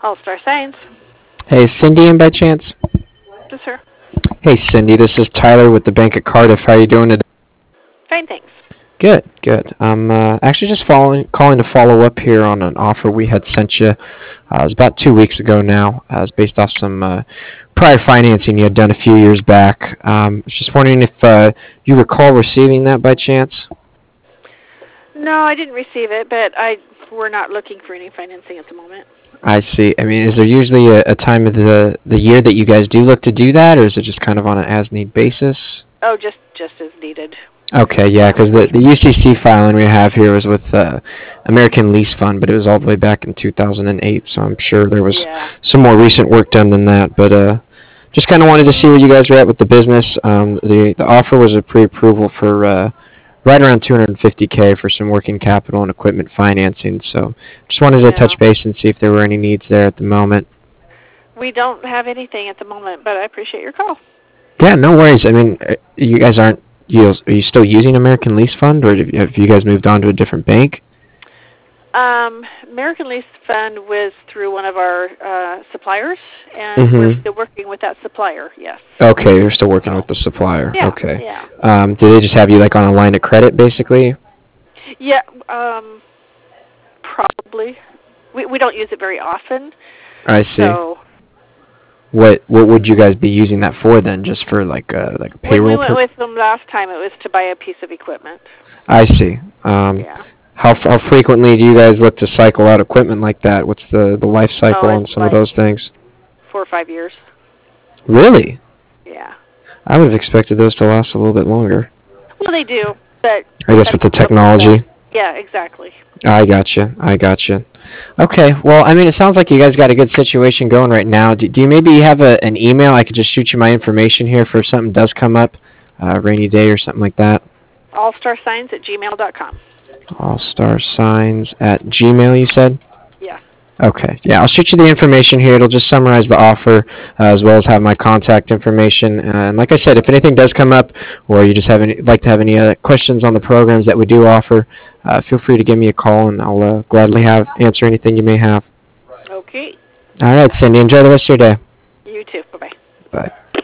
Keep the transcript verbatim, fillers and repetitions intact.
All Star Signs. Hey, is Cindy in by chance? This her. Hey, Cindy, this is Tyler with the Bank at Cardiff. How are you doing today? Fine, thanks. Good, good. I'm uh, actually just following, calling to follow up here on an offer we had sent you. Uh, it was about two weeks ago now. Uh, it was based off some uh, prior financing you had done a few years back. Um, I was just wondering if uh, you recall receiving that by chance? No, I didn't receive it, but I we're not looking for any financing at the moment. I see. I mean, is there usually a, a time of the, the year that you guys do look to do that, or is it just kind of on an as-need basis? Oh, just just as needed. Okay, yeah, because the, the U C C filing we have here was with uh, American Lease Fund, but it was all the way back in two thousand eight, so I'm sure there was Yeah. some more recent work done than that. But uh, just kind of wanted to see where you guys were at with the business. Um, the, the offer was a pre-approval for uh, right around two hundred fifty K for some working capital and equipment financing, so just wanted to Yeah. touch base and see if there were any needs there at the moment. We don't have anything at the moment, but I appreciate your call. Yeah, no worries. I mean, uh, you guys aren't, you, are you still using American Lease Fund, or have have you guys moved on to a different bank? Um, American Lease Fund was through one of our uh, suppliers, and Mhm. we're still working with that supplier. Yes. Okay, you're still working with the supplier. Yeah. Okay. Yeah. Um, do they just have you like on a line of credit, basically? Yeah. Um, probably. We we don't use it very often. I see. So What what would you guys be using that for then? Just for like a like a when we payroll? went Per- with them last time, it was to buy a piece of equipment. I see. Um, Yeah. how f- how frequently do you guys look to cycle out equipment like that? What's the the life cycle Oh, on it's some of like those things? four or five years. Really? Yeah. I would have expected those to last a little bit longer. Well, they do, but I guess with the technology. yeah, exactly. I gotcha. I gotcha. Okay. Well, I mean, it sounds like you guys got a good situation going right now. Do, do you maybe have a, an email? I could just shoot you my information here for if something does come up, uh, rainy day or something like that. Allstarsigns at gmail dot com. Allstarsigns at Gmail, you said? Yeah. Okay. Yeah, I'll shoot you the information here. It'll just summarize the offer uh, as well as have my contact information. Uh, and like I said, if anything does come up or you just have any, like to have any uh, questions on the programs that we do offer, uh, feel free to give me a call and I'll uh, gladly have answer anything you may have. Okay. All right, Cindy. Enjoy the rest of your day. You too. Bye bye. Bye.